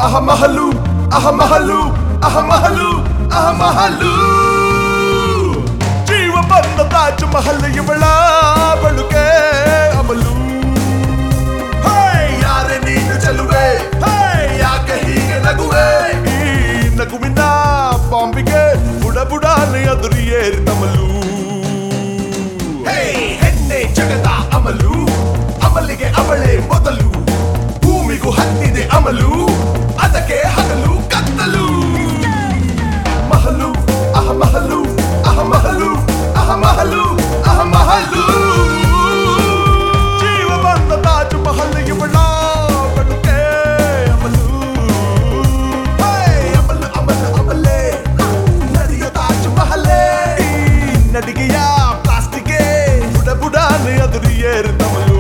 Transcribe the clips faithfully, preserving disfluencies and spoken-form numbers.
ಅಹಮಹಲು ಅಹಮಹಲು ಅಹಮಹಲು ಅಹಮಹಲು ಜೀವ ಬಂದ ತಾಜ್ ಮಹಲ್ ಇವಳ ಬಳುಕೆ ಅಮಲು ಯಾರೆ ನೀನು ಚೆಲುವೆ ಯಾಕೆ ಹೀಗೆ ನಗುವೆ ಈ ನಗುವಿನ ಬಾಂಬಿಗೆ ಬುಡ ಬುಡಾನೆ ಅದುರಿ ಏರಿತಮಲು ಹೆಣ್ಣೆ ಜಗದ ಅಮಲು ಅಮಲಿಗೆ ಅವಳೇ ಮೊದಲು ಭೂಮಿಗೂ ಹತ್ತಿದೆ ಅಮಲು ಅದಕ್ಕೆ ಹಗಲು ಕತ್ತಲು ಮಹಲು ಅಹಮಹಲು ಅಹಮಹಲು ಅಹಮಹಲು ಅಹಮಹಲು ಜೀವ ಬಂದ ತಾಜ್ ಮಹಲ್ ಇವಳ ಬಳುಕೆ ಅಮಲು ಅಮಲು ಅಮಲು ಅಮಲೆ ನದಿಯ ತಾಜ್ ಮಹಲೇ ನಡಿಗೆಯ ಪ್ಲಾಸ್ಟಿಗೆ ಬುಡ ಬುಡಾನೆ ಅದುರಿ ಏರಿತಮಲು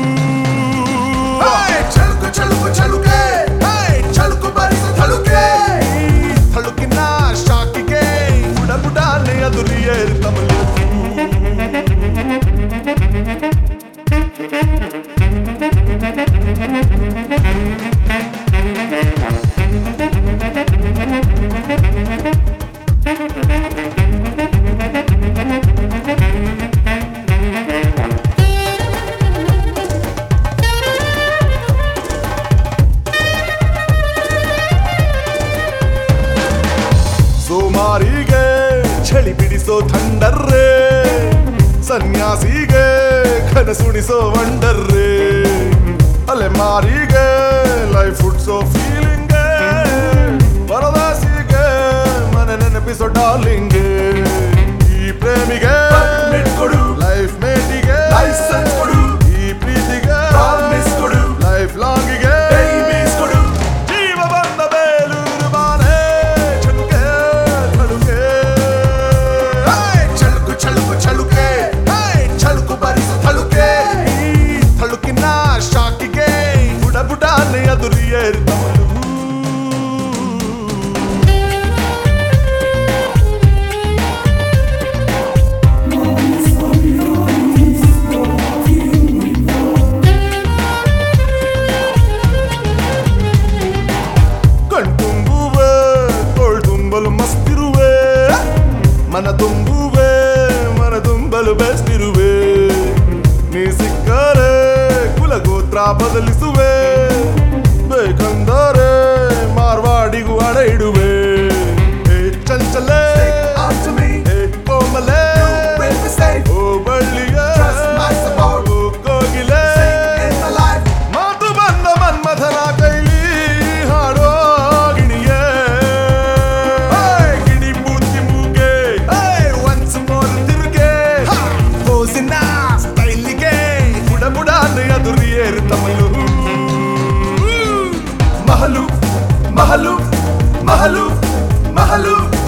ಚಳುಕು ಚಳುಕು ಚಳುಕೆ ಚಳುಕು ಬರಿಸ ಥಳುಕೆ ಥಳುಕಿನ ಶಾಕಿಗೆ ಬುಡ ಬುಡಾನೆ ಅದುರಿ ಏರಿತಮಲು ಸೋಮಾರಿಗೆ ಚಳಿ ಬಿಡಿಸೋ ಥಂಡರ್ರೆ ಸನ್ಯಾಸಿಗೆ ಕನಸುಣಿಸೋ ವಂಡರ್ರೆ ಅಲೆಮಾರಿಗೆ ಲೈಫ್ ಹುಡ್ಸೋ ಫೀಲಿಂಗ್ ಪರದಾಸಿಗೆ ಮನೆ ನೆನಪಿಸೋ ಡಾರ್ಲಿಂಗ್ ಈ ಪ್ರೇಮಿಗೆ ಕೊಡು ಲೈಫ್ ಮೇಟಿಗೆ ಲೈಸೆನ್ಸ್ ಕೊಡು ಈ ಪ್ರೀತಿಗೆ ಪ್ರಾಮಿಸ್ ಕೊಡು ಲೈಫ್ ಲಾಂಗಿಗೆ ಕೊಡು ಜೀವ ಬಂದ ಬೇಲೂರು ಬಾನೆ ಚಳುಕೆ ಥಳುಕೆ ಚಳುಕು ಚಳುಕು ಚಳುಕೆ ಚಳುಕು ಬರಿಸ ಥಳುಕೆ ಥಳುಕಿನ ಶಾಕಿಗೆ ಬುಡ ಬುಡಾನೆ ಅದುರಿ ಏರಿತಮಲು ಕಣ್ತುಂಬುವೆ ತೋಳ್ ತುಂಬಲು ಮಸ್ತಿರುವೆ ಮನ ತುಂಬುವೆ ಮನ ತುಂಬಲು ಬೆಸ್ತಿರುವೆ ನೀ ಸಿಕ್ಕರೆ ಕುಲಗೋತ್ರ ಬದಲಿಸುವೆ ಬೇಕಂದರೆ ಮಾರ್ವಾಡಿಗೂ ಅಡ ಇಡುವೆ ಹೇ ಚಂಚಲೆ ಹೇ ಕೋಮಲೆ ಓ ಬಳ್ಳಿಗೆ ಓ ಕೋಗಿಲೆ ಮಾತು ಬಂದ ಮನ್ಮಥನ ಕೈಲಿ ಹಾಡೋ ಗಿಣಿಯೇ ಗಿಣಿ ಮೂತಿ ಮೂಗೆ ಒನ್ಸ್ ಮೋರ್ ತಿರುಗೆ ಪೋಸಿನ ಸ್ಟೈಲಿಗೆ ಬುಡ ಬುಡಾನೆ ಅದುರಿ ಏರಿತಮಲು ಮಹಲು ಮಹಲು ಮಹಲು ಮಹಲು